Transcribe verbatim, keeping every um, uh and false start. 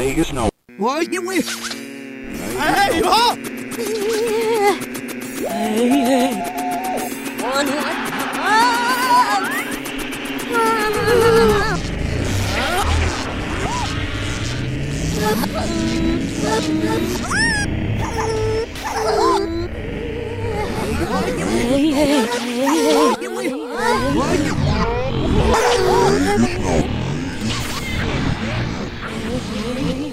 Vegas no. Why you with? Hey, up! Hey, hey. One, one. Hey, hey, hey, hey.